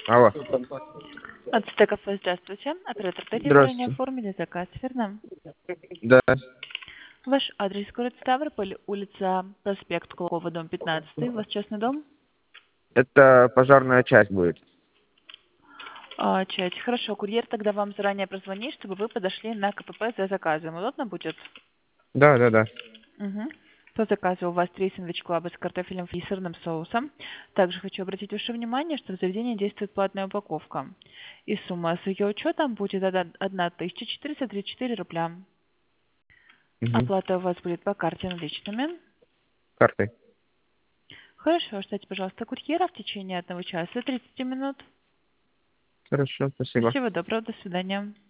Алло. От Стекафе, здравствуйте. Оператор Тариф, вы ранее Здравствуйте. оформили заказ, верно? Да. Ваш адрес город Ставрополь, улица Проспект Кулакова, дом 15. У вас частный дом? Это пожарная часть будет. Часть. Хорошо, курьер тогда вам заранее прозвонит, чтобы вы подошли на КПП за заказом. Удобно будет? Да, да, да. Угу. По заказу у вас 3 сэндвич-клаба с картофелем и сырным соусом. Также хочу обратить ваше внимание, что в заведении действует платная упаковка. И сумма с ее учетом будет 1434 рубля. Угу. Оплата у вас будет по карте наличными. Картой. Хорошо, ждите, пожалуйста, курьера в течение 1 часа 30 минут. Хорошо, спасибо. Всего доброго, до свидания.